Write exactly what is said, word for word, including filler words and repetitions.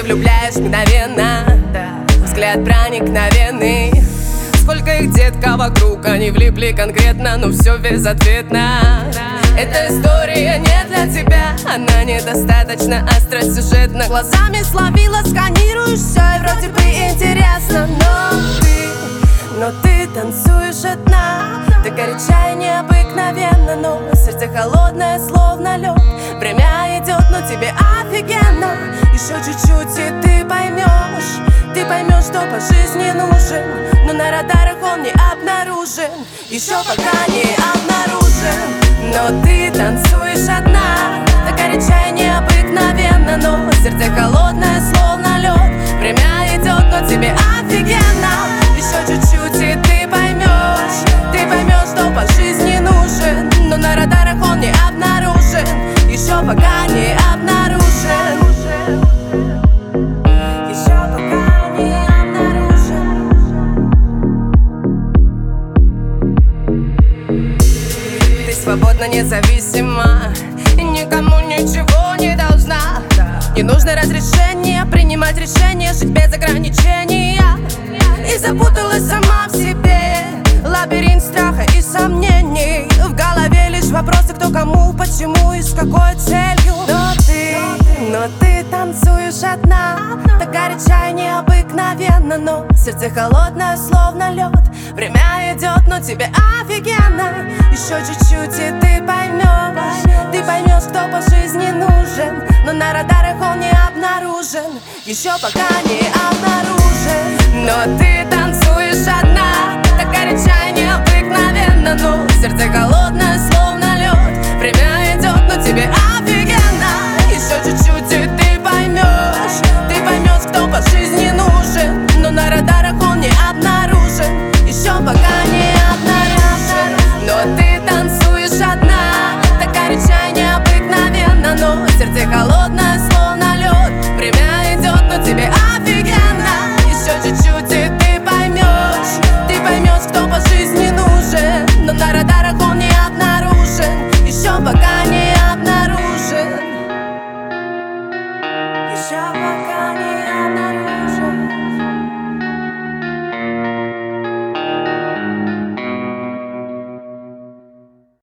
ты влюбляешь мгновенно, взгляд проникновенный. Сколько их, детка, вокруг, они влипли конкретно, но все безответно. Эта история не для тебя, она недостаточно остросюжетна. Глазами словила, сканируешь все, и вроде бы интересно. Но ты, но ты танцуешь одна, ты горячая необыкновенно, но сердце холодное, словно лед. Время идет, но тебе офигенно. Еще чуть-чуть и ты поймешь, ты поймешь, что по жизни нужен, но на радарах он не обнаружен, еще пока не обнаружен. Но ты танцуешь одна, так горячая необыкновенно, но сердце холодное, словно лед. Время идет, но тебе офигенно. Еще чуть-чуть и ты поймешь, ты поймешь, что по жизни нужен, но на радарах он не обнаружен, еще пока не обнаружен. Свободна, независима, и никому ничего не должна. Не нужно разрешения, принимать решения, жить без ограничения. И запуталась сама в себе, лабиринт страха и сомнений. В голове лишь вопросы, кто, кому, почему и с какой целью. Но ты, но ты танцуешь одна, так горячая необыкновенно, но сердце холодное, словно лед. Время идет, но тебе офигенно. Еще чуть-чуть и ты поймешь, ты поймешь, кто по жизни нужен, но на радарах он не обнаружен, еще пока не обнаружен. Но ты танцуешь одна, так горячая необыкновенно, но сердце холодное.